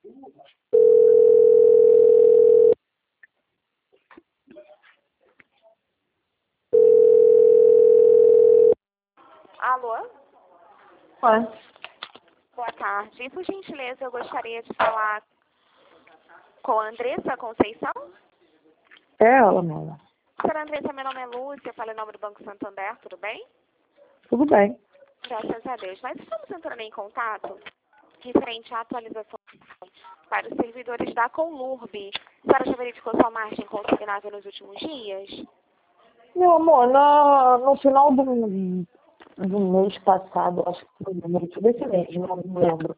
Alô? Oi. Boa tarde. Por gentileza, eu gostaria de falar com a Andressa Conceição. É ela mesmo. Senhora Andressa, meu nome é Lúcia, eu falo em nome do Banco Santander, tudo bem? Tudo bem. Graças a Deus. Nós estamos entrando em contato referente à atualização para os servidores da Conlurb. A senhora já verificou sua margem consignada nos últimos dias? Meu amor, no final do mês passado, acho que foi no mês desse mês, não lembro.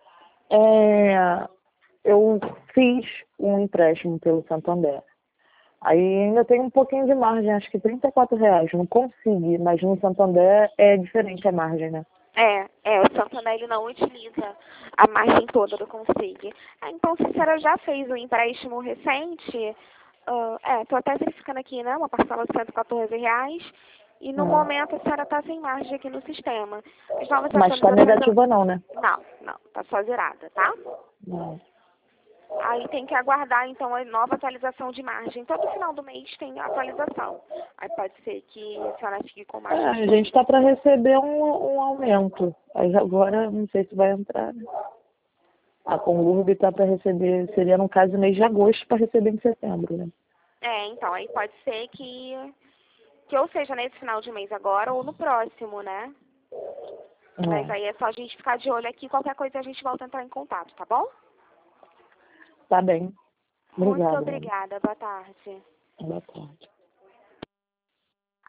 Eu fiz um empréstimo pelo Santander. Aí ainda tem um pouquinho de margem, acho que R$ 34. Não consegui, mas no Santander é diferente a margem, né? O Santander ele não utiliza a margem toda do Consig. Então, se a senhora já fez um empréstimo recente, estou até verificando aqui, né, uma parcela de R$ 114, e no momento a senhora está sem margem aqui no sistema. As novas Mas está atualizações negativa não, né? Não, está só zerada, tá? Não. Aí tem que aguardar, então, a nova atualização de margem. Todo final do mês tem atualização. Aí pode ser que a senhora fique com margem. A gente está para receber um aumento. Aí agora não sei se vai entrar, né? A Conlurb está para receber, seria no caso mês de agosto para receber em setembro, né? Então, aí pode ser que ou seja nesse final de mês agora ou no próximo, né? Mas aí é só a gente ficar de olho aqui, qualquer coisa a gente volta a entrar em contato, tá bom? Tá bem. Obrigada. Muito obrigada, boa tarde. Boa tarde.